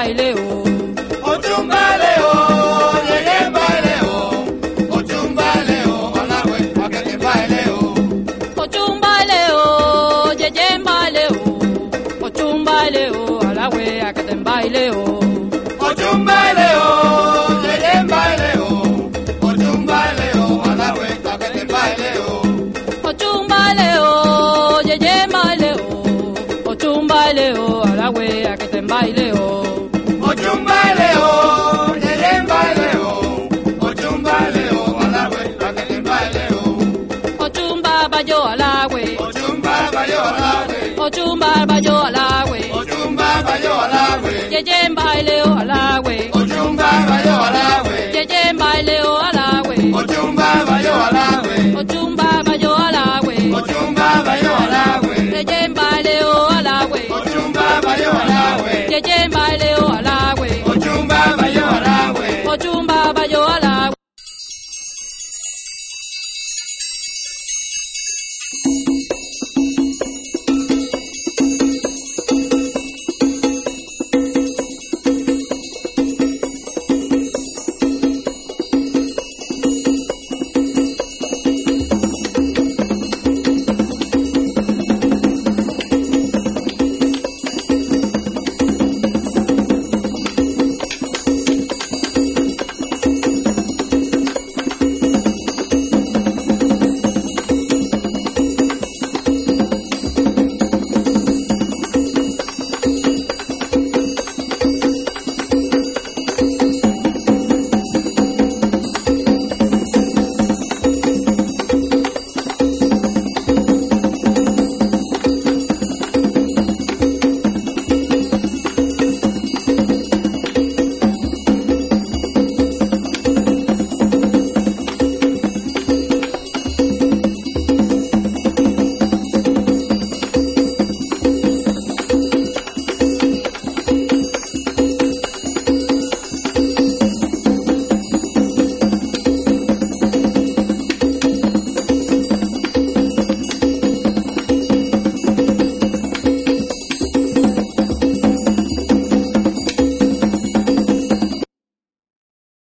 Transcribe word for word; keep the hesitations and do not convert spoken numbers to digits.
baile o. Ochumbale o, llegué en baile o. Ochumbale o, alawe, a que te baile o. Ochumbale o, llegué en baile o. Ochumbale o, alawe, a que te baile o. Ochumbale o, llegué en baile o. Ochumbale o, alawe, a que te baile o. Ochumbale o, llegué en baile o. Ochumbale o, alawe, a que te baile o. Ochumbale o, llegué en baile o. Ochumbale o, alawe, a que te baile o. Ochumba bayo alawe. Ochumba bayo alawe. Ochumba bayo alawe.